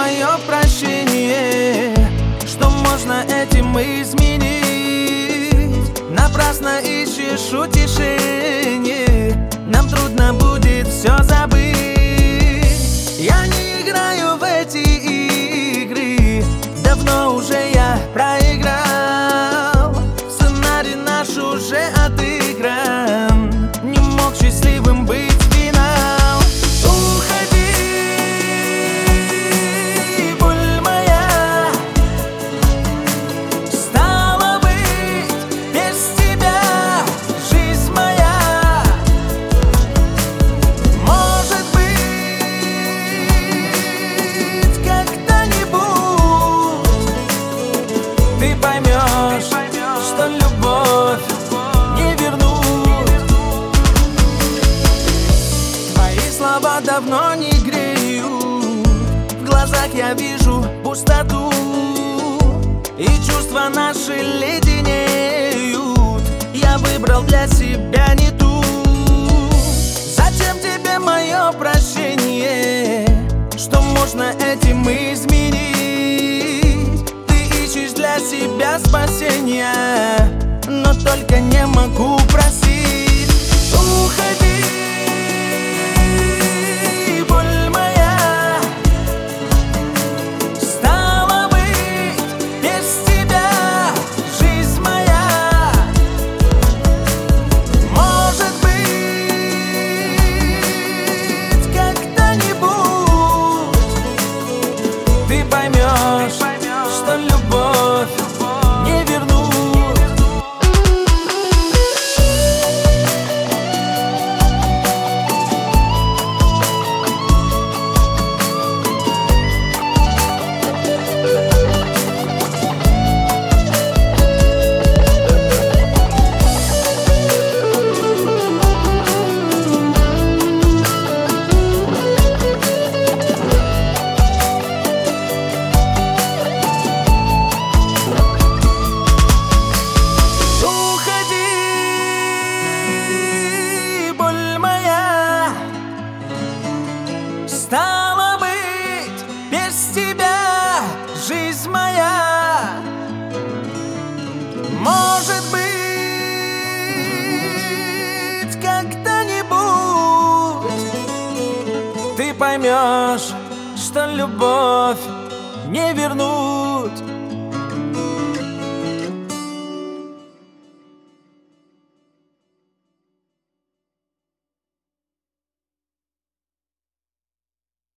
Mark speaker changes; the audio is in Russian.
Speaker 1: мое прощение, что можно этим изменить. Напрасно ищешь утешение, нам трудно будет все забыть. Я не играю в эти игры, давно уже я проиграл. Сценарий наш уже отыгран, не мог счастливым быть финал. Уходи, боль моя, стало быть, без тебя жизнь моя. Может быть, когда-нибудь ты поймешь, что любовь не вернуть. Твои слова давно не греют, в глазах я вижу пустоту, и чувства наши леденеют. Я выбрал для себя не ту. Зачем тебе мое прощение, что можно этим изменить? Ты ищешь для себя спасения, но только не могу просить. Уходи, боль моя, стало быть, без тебя жизнь моя. Может быть, когда-нибудь ты поймешь, что любовь не вернуть. Стало быть, без тебя жизнь моя. Может быть, когда-нибудь ты поймешь, что любовь не вернуть.